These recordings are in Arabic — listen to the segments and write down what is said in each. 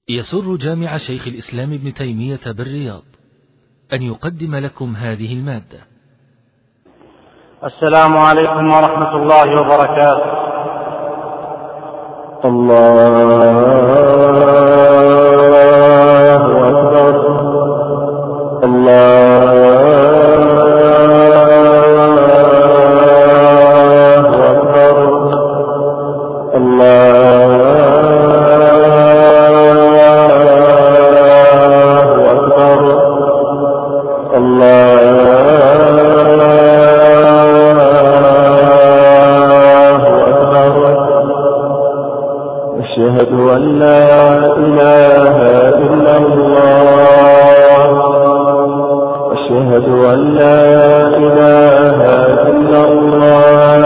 يسر جامع شيخ الإسلام ابن تيمية بالرياض أن يقدم لكم هذه المادة. السلام عليكم ورحمة الله وبركاته. الله أكبر. الله أكبر. الله أكبر. الله أكبر. أشهد أن لا إله إلا الله. أشهد أن لا إله إلا الله.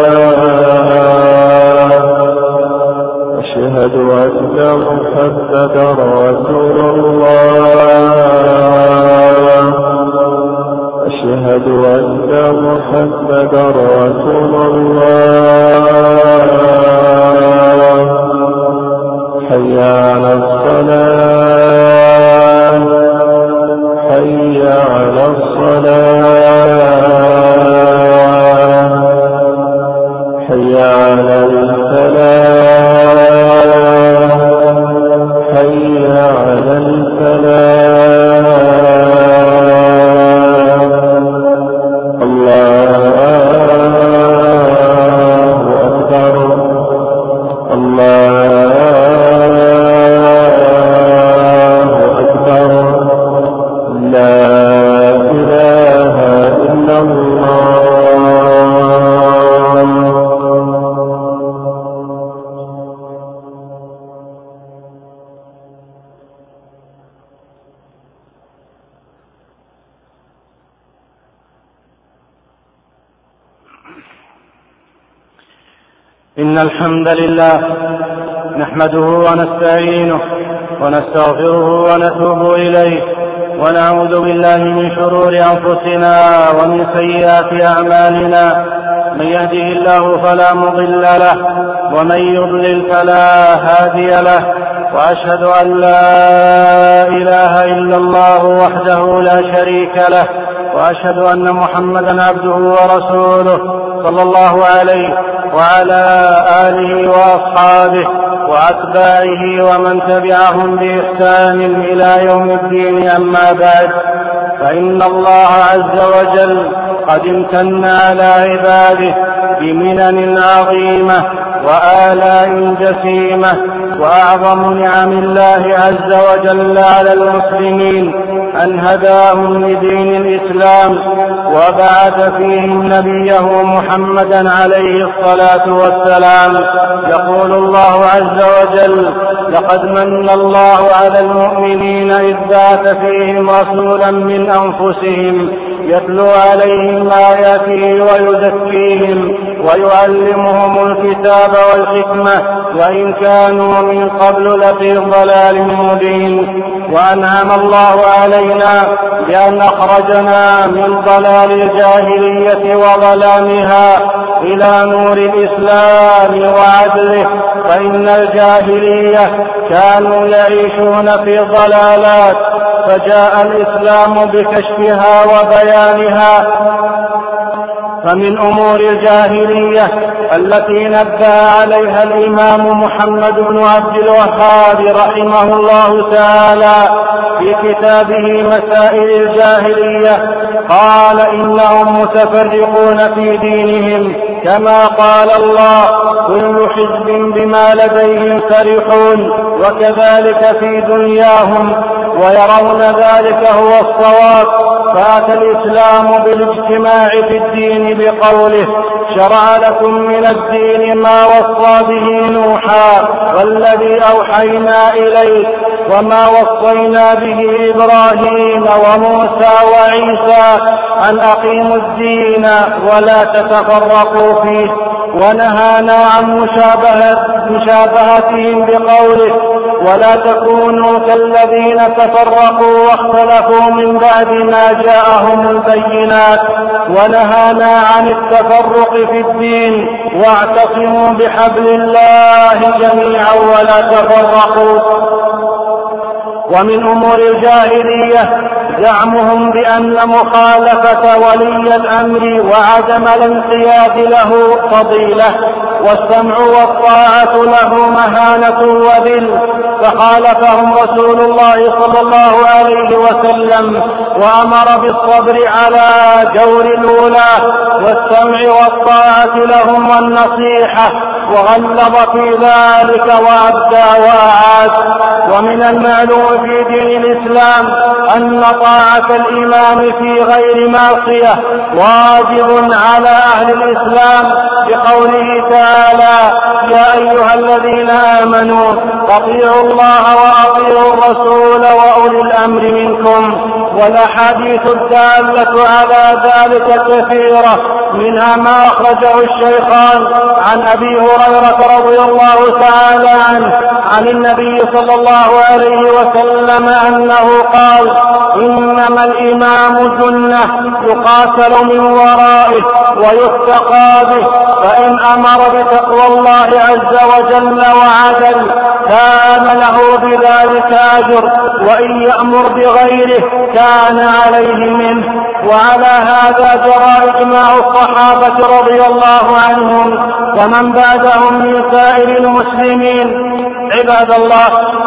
أشهد أن محمدا رسول الله. أشهد أن محمدا رسول الله. حي على الصلاة. حي على الصلاة. حي على الفلاح. حي على الفلاح. الله أكبر. الله أكبر. لا إله إلا الله. إن الحمد لله نحمده ونستعينه ونستغفره ونتوب إليه، ونعوذ بالله من شرور أنفسنا ومن سيئات أعمالنا. من يهده الله فلا مضل له، ومن يضلل فلا هادي له. وأشهد أن لا إله إلا الله وحده لا شريك له، وأشهد أن محمدا عبده ورسوله صلى الله عليه وعلى آله وأصحابه وأتباعه ومن تبعهم بإحسان إلى يوم الدين. أما بعد، فإن الله عز وجل قد امتن على عباده بمنن عظيمة وآلاء جسيمة. وأعظم نعم الله عز وجل على المسلمين أن هداهم لدين الإسلام وبعث فيهم نبيه محمدا عليه الصلاة والسلام. يقول الله عز وجل: لقد من الله على المؤمنين إذ بعث فيهم رسولا من أنفسهم يتلو عليهم آياته ويزكيهم ويعلمهم الكتاب والحكمة وإن كانوا من قبل لفي ضلال مبين. وأنعم الله علينا بأن أخرجنا من ضلال الجاهلية وظلامها إلى نور الإسلام وعدله، فإن الجاهلية كانوا يعيشون في ضلالات، فجاء الإسلام بكشفها وبيانها. فمن أمور الجاهلية التي نبه عليها الإمام محمد بن عبد الوهاب رحمه الله تعالى في كتابه مسائل الجاهلية، قال: إنهم متفرقون في دينهم كما قال الله: كل حزب بما لديهم فرحون. وكذلك في دنياهم، ويرون ذلك هو الصواب. فأتى الإسلام بالاجتماع في الدين بقوله: شرع لكم من الدين ما وصى به نوحا والذي أوحينا إليك وما وصينا به إبراهيم وموسى وعيسى أن أقيموا الدين ولا تتفرقوا فيه. ونهانا عن مشابهتهم بقوله: ولا تكونوا كالذين تفرقوا واختلفوا من بعد ما جاءهم البينات. ونهانا عن التفرق في الدين واعتصموا بحبل الله جميعا ولا تفرقوا. ومن أمور الجاهلية زعمهم بأن مخالفة ولي الأمر وعدم الانقياد له فضيلة، والسمع والطاعة له مهانة وذل، فخالفهم رسول الله صلى الله عليه وسلم وأمر بالصبر على جور الولاة والسمع والطاعة لهم والنصيحة، وغلظ في ذلك وأبدى وأعاد. ومن المعلوم في دين الإسلام أن طاعة الإمام في غير معصية واجب على أهل الإسلام بقوله تعالى: يا أيها الذين آمنوا أطيعوا الله وأطيعوا الرسول وأولي الأمر منكم. والأحاديث الدالة على ذلك كثيرة، منها ما أخرجه الشيخان عن أبي هريرة رضي الله تعالى عنه عن النبي صلى الله عليه وسلم أنه قال: إنما الإمام جنة يقاتل من ورائه ويتقى به، فإن أمر بتقوى الله عز وجل وعدل كان له بذلك أجر، وإن يأمر بغيره كان عليه منه. وعلى هذا جرى إجماع الصحابة رضي الله عنهم ومن بعدهم من سائر المسلمين. عباد الله،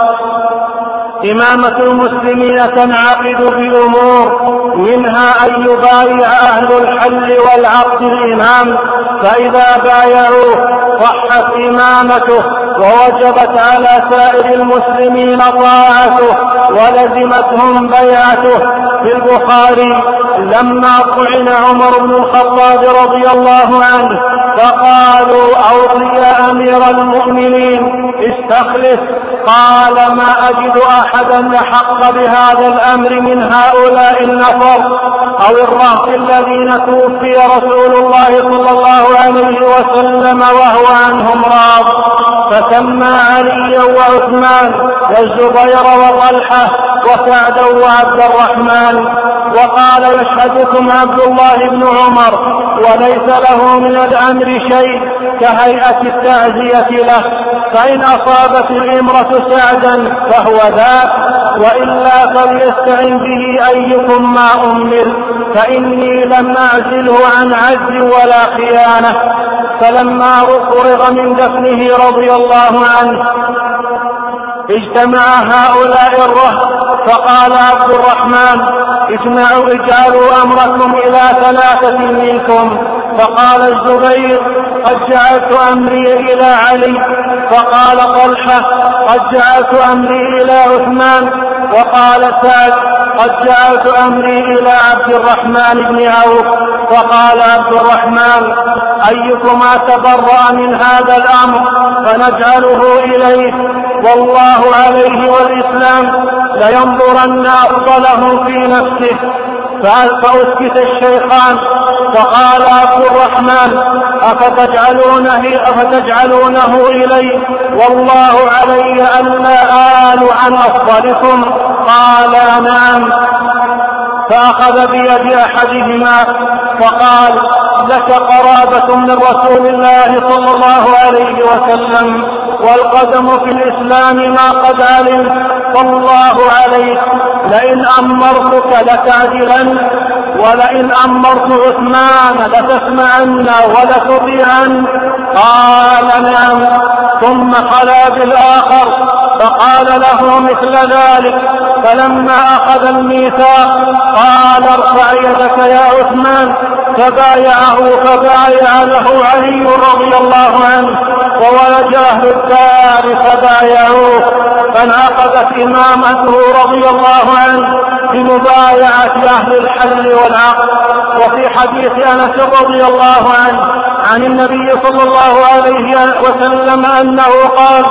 إمامة المسلمين تنعقد بأمور، منها أن يبايع أهل الحل والعقد الإمام، فإذا بايعوه صحت إمامته ووجبت على سائر المسلمين طاعته ولزمتهم بيعته. في البخاري لما طعن عمر بن الخطاب رضي الله عنه فقالوا: أوصي يا أمير المؤمنين استخلف. قال: ما أجد أحدا أحق بهذا الأمر من هؤلاء النفر أو الرهط الذين توفي رسول الله صلى الله عليه وسلم وهو عنهم راض. فسمى عليا وعثمان والزبير وطلحة وسعدا وعبد الرحمن، وقال: يشهدكم عبد الله بن عمر وليس له من الأمر شيء كهيئة التعزية له، فإن أصابت الإمرة سعدا فهو ذاك، وإلا فليستعن به أيكم ما أمر، فإني لم أعزله عن عجز ولا خيانة. فلما فرغ من دفنه رضي الله عنه اجتمع هؤلاء الرهط، فقال عبد الرحمن: اجعلوا أمركم إلى 3 منكم. فقال الزبير: قد جعلت أمري إلى علي. فقال طلحة: قد جعلت أمري إلى عثمان. وقال سعد: قد جعلت أمري إلى عبد الرحمن بن عوف. فقال عبد الرحمن: أيكما تبرأ من هذا الأمر فنجعله إليه، والله عليه والإسلام لينظرن أفضله في نفسه. فأسكت الشيخان. فقال عبد الرحمن: أفتجعلونه إلي والله علي ألا آل عن أفضلكم؟ قال: نعم. فأخذ بيد أحدهما فقال: لك قرابة من رسول الله صلى الله عليه وسلم، والقدم في الإسلام ما قد علمت، فالله عليك لئن أمرتك لتعدلن، ولئن أمرت عثمان لتسمعن ولتطيعن. قال: نعم. ثم خلا بالآخر فقال له مثل ذلك. فلما أخذ الميثاق قال: ارفع يدك يا عثمان. فبايعه فبايع له علي رضي الله عنه، وولج أهل الدار فبايعوه، فانعقدت إمامته رضي الله عنه بمبايعة أهل الحل والعقد. وفي حديث أنس رضي الله عنه عن النبي صلى الله عليه وسلم أنه قال: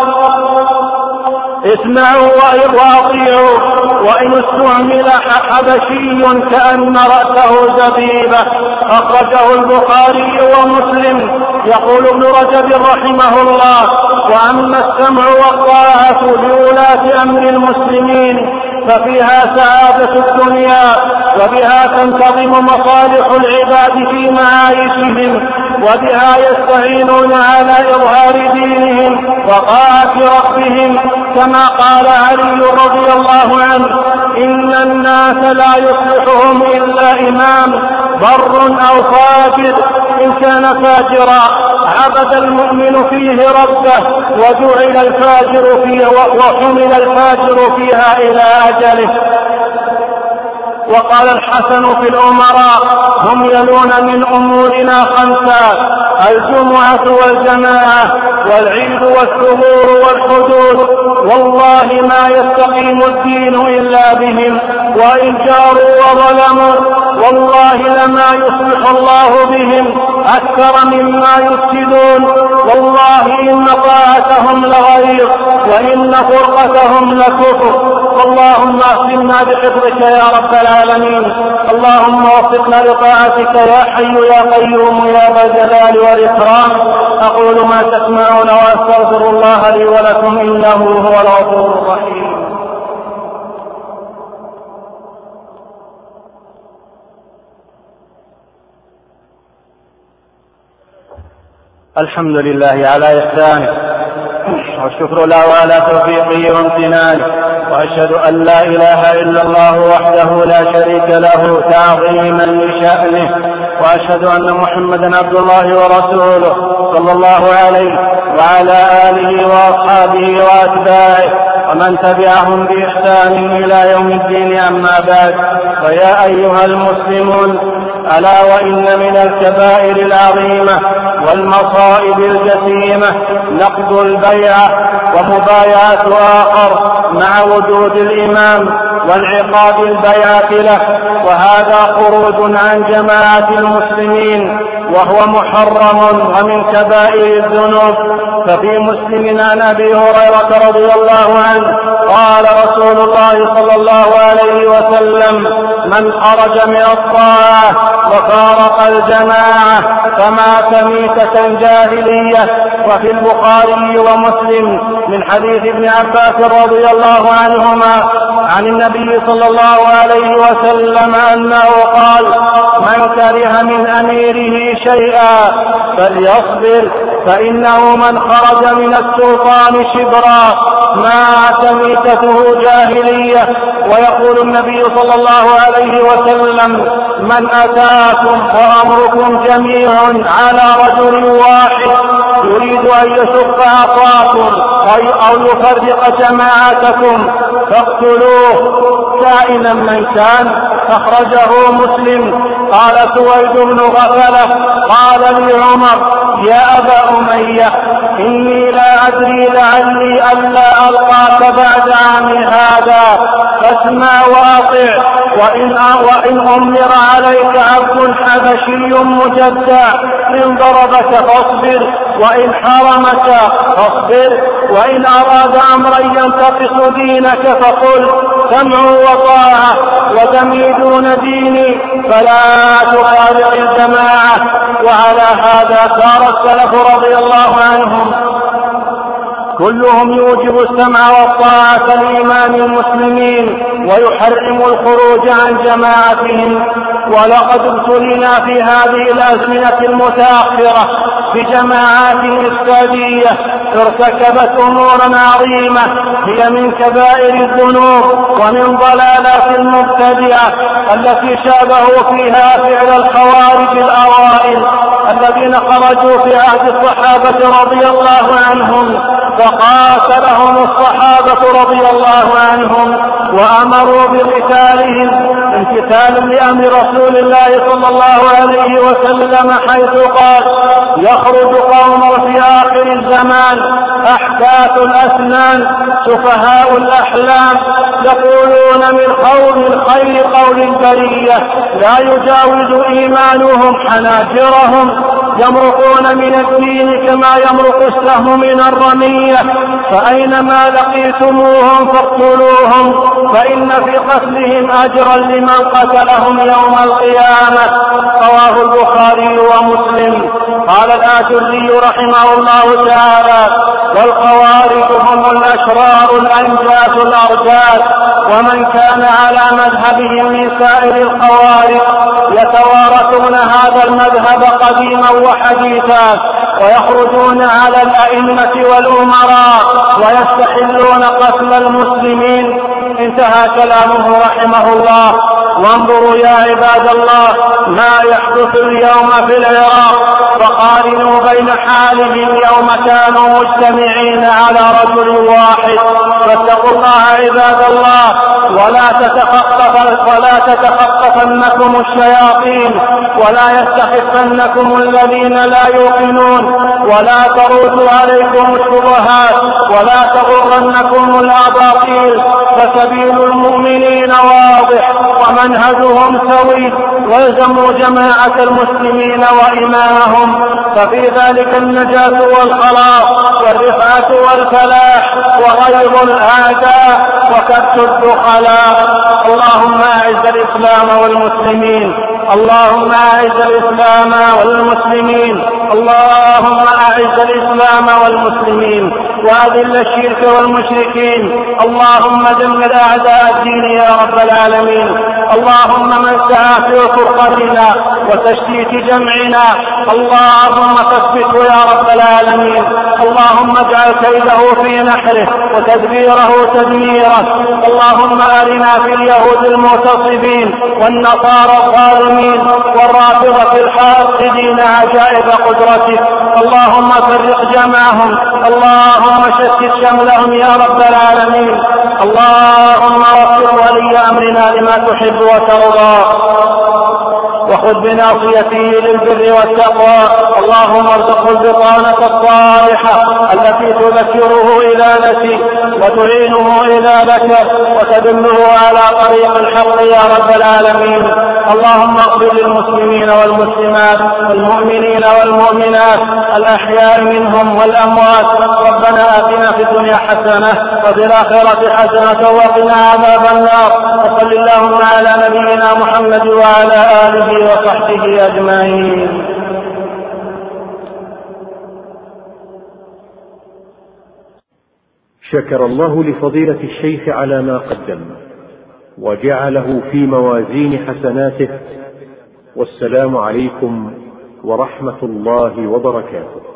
اسمعوا وأطيعوا، وإن استعمل حبشي كأن رأسه زبيبة. أخرجه البخاري ومسلم. يقول ابن رجب رحمه الله: وأما السمع والطاعة لولاة أمر المسلمين ففيها سعادة الدنيا، وبها تنتظم مصالح العباد في معايشهم، وبها يستعينون على إظهار دينهم وطاعة ربهم، كما قال علي رضي الله عنه: إن الناس لا يصلحهم إلا إمام بر أو فاجر، إن كان فاجرا عبد المؤمن فيه ربه وجعل الفاجر فيه وحمل الفاجر فيها إلى أجله. وقال الحسن في الأمراء: هم يلون من أمورنا خمسة: الجمعة والجماعة والعيد والثغور والحدود، والله ما يستقيم الدين إلا بهم، وإن جاروا وظلموا والله لما يصلح الله بهم أكثر مما يفسدون، والله إن طاعتهم لغيظ وإن فرقتهم لكفر. اللهم اهدنا بحفظك يا رب العالمين، اللهم وفقنا لطاعتك يا حي يا قيوم يا ذا الجلال والإكرام. أقول ما تسمعون وأستغفر الله لي ولكم إنه هو الغفور الرحيم. الحمد لله على إحسانه، والشكر له على توفيقه وامتنانه، وأشهد أن لا إله إلا الله وحده لا شريك له تعظيما لشأنه، وأشهد أن محمدا عبد الله ورسوله صلى الله عليه وعلى آله وأصحابه وأتباعه ومن تبعهم بإحسان إلى يوم الدين. أما بعد، فيا أيها المسلمون، ألا وإن من الكبائر العظيمة والمصائب الجسيمة نقض البيعة ومبايعة آخر مع وجود الإمام وانعقاد البيعة له، وهذا خروج عن جماعة المسلمين وهو محرم ومن كبائر الذنوب. ففي مسلم عن أبي هريرة رضي الله عنه قال رسول الله صلى الله عليه وسلم: من خرج من الطاعة وفارق الجماعة فمات ميتة جاهلية. وفي البخاري ومسلم من حديث ابن عباس رضي الله عنهما عن النبي صلى الله عليه وسلم أنه قال: من كره من أميره شيئا فليصبر، فإنه من خرج من السلطان شبرا مات ميتته جاهلية. ويقول النبي صلى الله عليه وسلم: من أتاكم وأمركم جميع على رجل واحد يريد أن يشق عصاكم أو يفرق جماعتكم فاقتلوه كائنا من كان. أخرجه مسلم. قال سويد بن غفلة: قال لي عمر: يا أبا أمية، إني لا أدري لعلي ألا ألقاك بعد عام هذا، فاسمع وأطع، وإن أمر عليك عبد حبشي مجدع إن ضربك فاصبر، وإن حرمك فاصبر، وإن أراد أمرا ينتقص دينك فقل سمع وطاعة وتميدون ديني فلا تخالع الجماعة. وعلى هذا سار السلف رضي الله عنهم كلهم يوجب السمع والطاعة لإمام المسلمين ويحرم الخروج عن جماعتهم. ولقد ابتلينا في هذه الأزمنة المتأخرة بجماعات إفسادية ارتكبت أمورا عظيمة هي من كبائر الذنوب ومن ضلالات المبتدعة التي شابهوا فيها فعل الخوارج الأوائل الذين خرجوا في عهد الصحابة رضي الله عنهم فقاتلهم الصحابة رضي الله عنهم وأمروا بقتالهم امتثالا لأمر رسول الله صلى الله عليه وسلم حيث قال: يخرج قوم في آخر الزمان أحداث الأسنان سفهاء الأحلام يقولون من قول الخير قول البرية لا يجاوز إيمانهم حناجرهم يمرقون من الدين كما يمرق السهم من الرمية فأينما لقيتموهم فاقتلوهم فإن في قتلهم أجرا لمن قتلهم يوم القيامة. رواه البخاري ومسلم. قال الآجري رحمه الله تعالى: والخوارج هم الأشرار الأنجاس الأرجاس، ومن كان على مذهبهم من سائر الخوارج يتوارثون هذا المذهب قديما وحديثا، ويخرجون على الأئمة والأمراء ويستحلون قتل المسلمين. انتهى كلامه رحمه الله. وانظروا يا عباد الله ما يحدث اليوم في العراق، وقارنوا بين حالهم يوم كانوا مجتمعين على رجل واحد. فاتقوا الله عباد الله، ولا تتخطفنكم الشياطين، ولا يستخفنكم الذين لا يوقنون، ولا تروج عليكم الشبهات، ولا تغرنكم الأباطيل، فسبيل المؤمنين واضح ومنهجهم سوي، والزموا جماعة المسلمين وإمامهم، ففي ذلك النجاة والخلاص والرفعة والفلاح وغيظ الأعداء وكبت الدخلاء. اللهم أعز الإسلام والمسلمين، اللهم أعز الإسلام والمسلمين، اللهم أعز الإسلام والمسلمين، وأذل الشرك والمشركين. اللهم دمر أعداء الدين يا رب العالمين. اللهم من سعى في فرقتنا وتشتيت جمعنا اللهم فاثبته يا رب العالمين. اللهم اجعل كيده في نحره وتدبيره تدميرا. اللهم أرنا في اليهود المعتصبين والنصارى الظالمين والرافضة الحاقدين عجائب قدرتك. اللهم فرق جمعهم، اللهم شتت شملهم يا رب العالمين. اللهم وفق ولي أمرنا لما تحب وترضى، وخذ بناصيته للبر والتقوى. اللهم ارزقه البطانة الصالحة التي تذكره إذا نسي وتعينه إذا ذكر وتدله على طريق الحق يا رب العالمين. اللهم اغفر للمسلمين والمسلمات والمؤمنين والمؤمنات الأحياء منهم والأموات. ربنا آتنا في الدنيا حسنة وفي الآخرة حسنة وقنا عذاب النار. وصل اللهم على نبينا محمد وعلى آله وصحبه أجمعين. شكر الله لفضيلة الشيخ على ما قدم وجعله في موازين حسناته، والسلام عليكم ورحمة الله وبركاته.